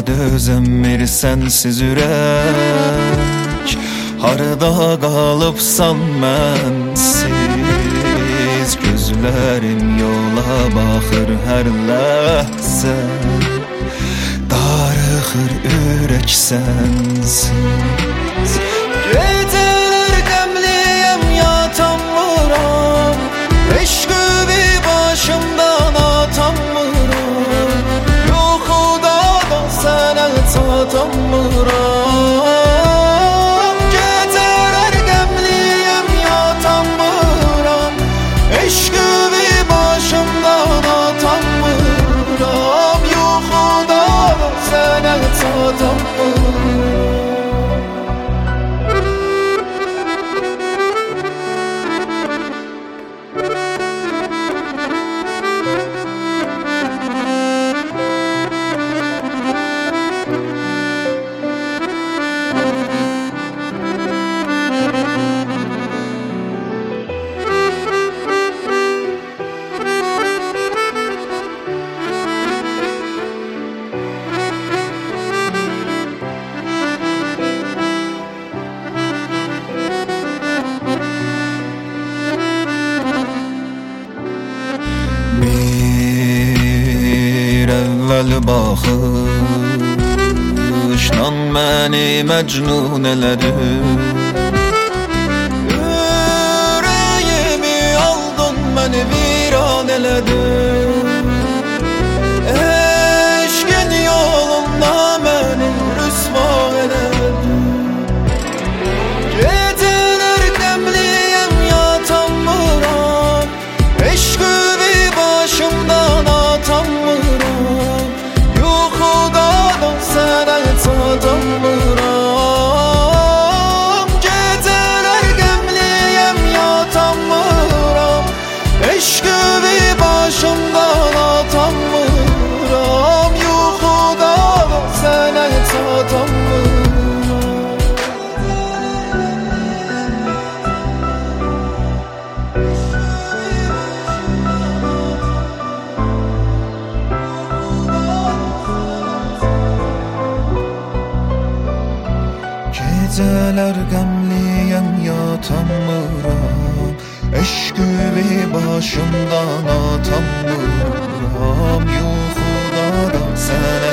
dözəmmir sənsiz ürək. Harada qalıbsan mənsiz, gözlərim yola baxır hər ləhzə, darıxır ürək sənsiz. Gecələr qəmliyəm yatamıram, eşqi başımdan atamıram, yuxuda da sənə çatamıram. Gecələr qəmliyəm yatamıram, eşqi başımdan atamıram, yuxuda da sənə çatamıram. Bir əvvəl baxışdan məni məcnun elədi, ürəyimi aldın, məni viran elədi. Eşqin yolunda məni rüsva elədi. Gecələr qəmliyəm yatamıram, eşqi başımdan atamıram, yuxuda da sənə çatamıram. Gecələr qəmliyəm yatamıram, eşqi başımdan atamıram, yuxuda da sənə çatamıram. Gecələr qəmliyəm yatamıram, eşqi başımdan atamıram, yuxuda da sənə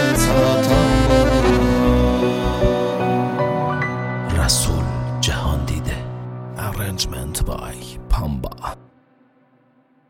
çatamıram. Rasul Jahandide. Arrangement by Pamba.